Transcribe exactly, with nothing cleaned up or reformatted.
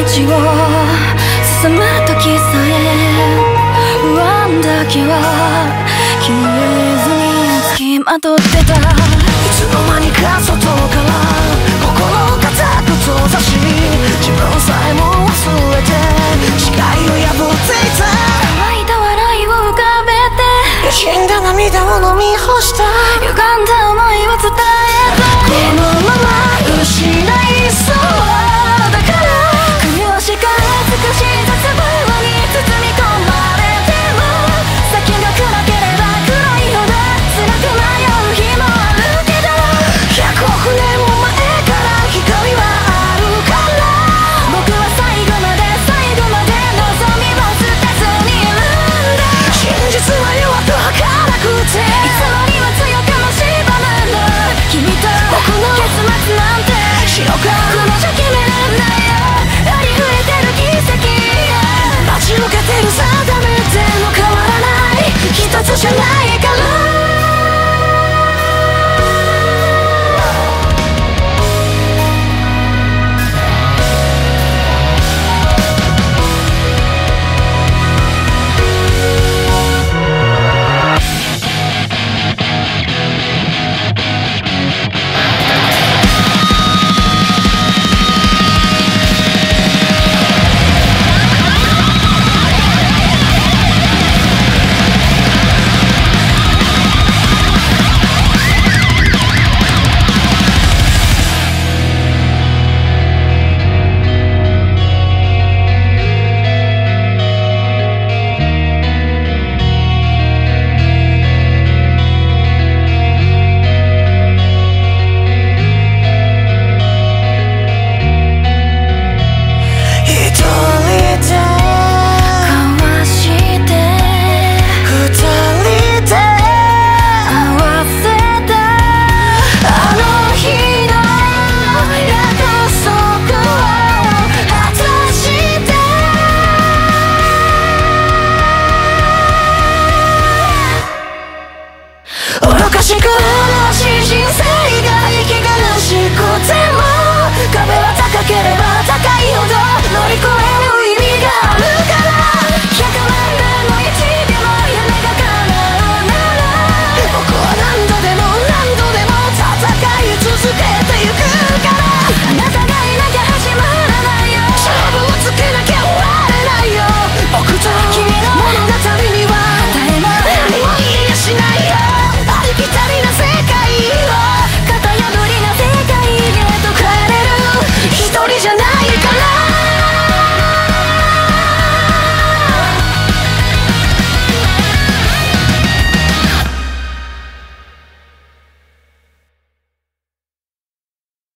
道を進む時さえ不安だけは消えずにつきまとってた。いつの間にか外から心固く閉ざし自分さえも忘れて視界を破っていた。乾いた笑いを浮かべて死んだ涙を飲み干した歪んだ思いを伝えた。このまま失いそうだから首をしか少しずつブルに包み込まれても先が暗ければ暗いほど辛く迷う日もあるけどひゃくおく年も前から光はあるから僕は最後まで最後まで望みを捨てずにいるんだ。真実は弱く儚くていつもには強くも縛るんだ。君と僕の結末なんて白黒じゃ決めらんないよ。ありふれてる奇跡待ち受けてる定めても変わらない一つじゃない